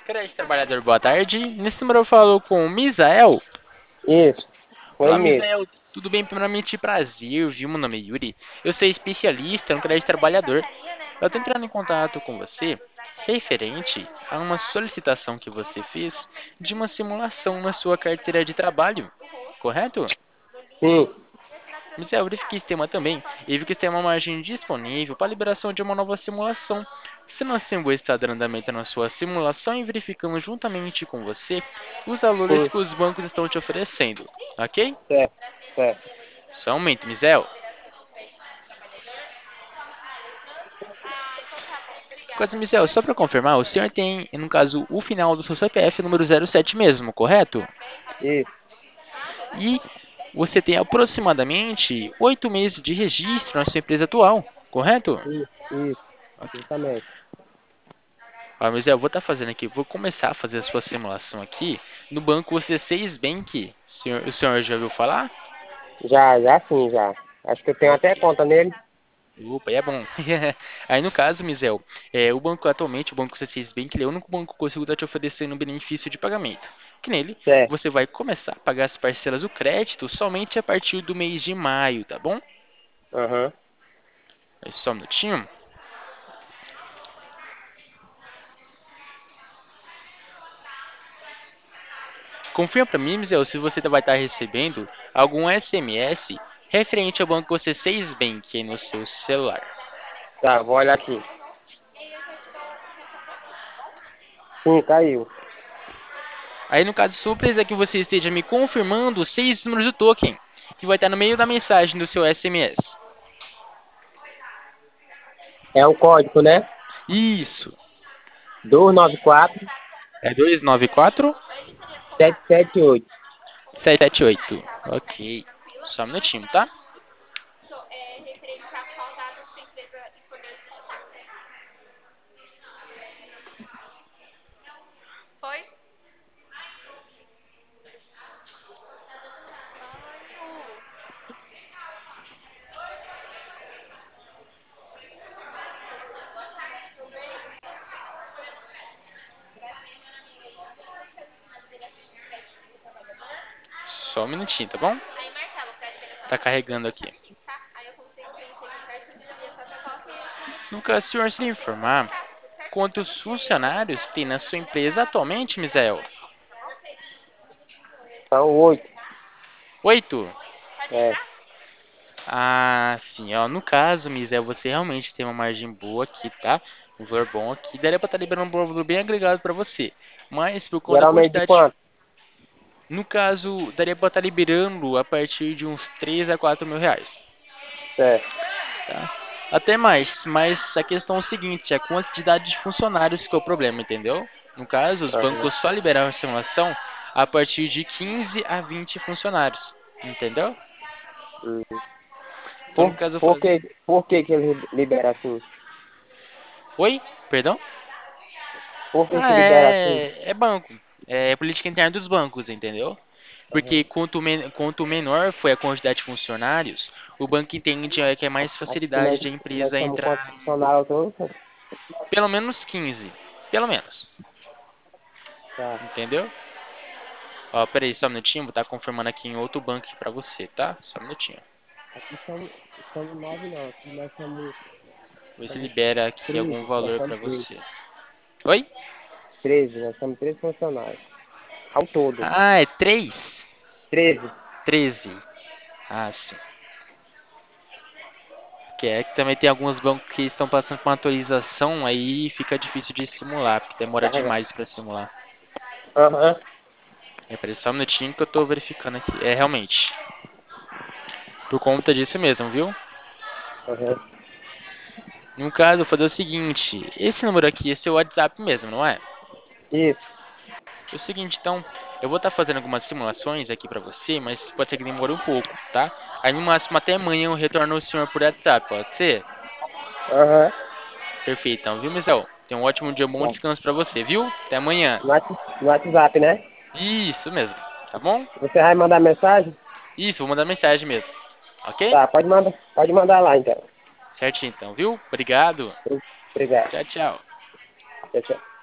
Crédito Trabalhador, boa tarde. Nesse número eu falo com o Misael. Isso, foi Olá, mesmo. Misael. Tudo bem? Primeiramente, prazer, viu? Meu nome é Yuri. Eu sou especialista no Crédito Trabalhador. Eu tô entrando em contato com você referente a uma solicitação que você fez de uma simulação na sua carteira de trabalho, correto? Sim, Mas eu verifiquei esse tema também e vi que tem uma margem disponível para liberação de uma nova simulação. Sendo assim, vou estar dando andamento na sua simulação e verificando juntamente com você os valores sim, que os bancos estão te oferecendo, ok? certo, certo. Só um momento, Mizel. Coisa, Mizel, só para confirmar, o senhor tem, no caso, o final do seu CPF número 07 mesmo, correto? Isso, E você tem aproximadamente 8 meses de registro na sua empresa atual, correto? isso, Ok. justamente. Ó, mas eu vou estar fazendo aqui, vou começar a fazer a sua simulação aqui no banco C6 Bank. O senhor já ouviu falar? Já sim, já. Acho que eu tenho até Ok. conta nele. Opa, é bom. Aí no caso, Misel, o banco atualmente, o banco C6 Bank, ele é o único banco que consigo estar te oferecendo um benefício de pagamento. Que nele, Certo, você vai começar a pagar as parcelas do crédito somente a partir do mês de maio, tá bom? aham. Aí só um minutinho. Confirma para mim, Misel, se você vai estar recebendo algum SMS referente ao banco C6 Bank aí no seu celular. Tá, vou olhar aqui. Sim, caiu. Aí no caso sua empresa que você esteja me confirmando os 6 números do token, que vai estar no meio da mensagem do seu SMS. É o código, né? Isso. 294 É 294 778. 778. Ok. Só um minutinho, tá? Só um minutinho, tá bom? Tá carregando aqui. No caso, senhor se informar quantos funcionários tem na sua empresa atualmente, Misael? São 8. 8. É, Ah, sim, ó. No caso, Misael, você realmente tem uma margem boa aqui, tá? Um valor bom aqui. Daria pra estar liberando um valor bem agregado pra você. Mas por conta da geralmente de quantidade. quanto? No caso, daria pra estar liberando a partir de uns 3 a 4 mil reais. Certo, Tá? Até mais, mas a questão é o seguinte, a quantidade de funcionários que é o problema, entendeu? No caso, os aham. bancos só liberaram a simulação a partir de 15 a 20 funcionários, entendeu? Hum. Então, Por, no caso, eu por faz... que, por que que ele libera assim? Oi? Perdão? Por que Ah, que libera assim? é banco. É política interna dos bancos, entendeu? Porque Aham. quanto menor foi a quantidade de funcionários, o banco entende que é mais Acho que facilidade de a nós empresa estamos entrar condicionados todos. pelo menos 15. Pelo menos. Tá. Entendeu? Ó, peraí, só um minutinho, vou estar confirmando aqui em outro banco aqui pra você, tá? Só um minutinho. Aqui somos 9 não. Aqui nós Ver se somos libera aqui 13. algum Nós valor pra somos 13. você. Oi? 13, nós somos 13 funcionários. Ao todo. Ah, é 3? 13. 13. Ah, sim. Que é que também tem alguns bancos que estão passando por uma atualização, aí fica difícil de simular, porque demora Carregar. demais pra simular. Aham. É, peraí, só um minutinho que eu tô verificando aqui. É, realmente. Por conta disso mesmo, viu? Aham. No caso, eu vou fazer o seguinte. Esse número aqui, esse é o WhatsApp mesmo, não é? Isso. É o seguinte, então, eu vou estar fazendo algumas simulações aqui pra você, mas pode ser que demore um pouco, tá? Aí no máximo até amanhã eu retorno o senhor por WhatsApp, pode ser? Aham. Perfeito, então, viu, Misel? Tenha um ótimo dia, um bom Tá. descanso pra você, viu? Até amanhã. No WhatsApp, né? Isso mesmo, tá bom? Você vai mandar mensagem? Isso, vou mandar mensagem mesmo, ok? Tá, pode mandar lá então. Certinho, então, viu? Obrigado. Obrigado. Tchau, tchau. Tchau, tchau.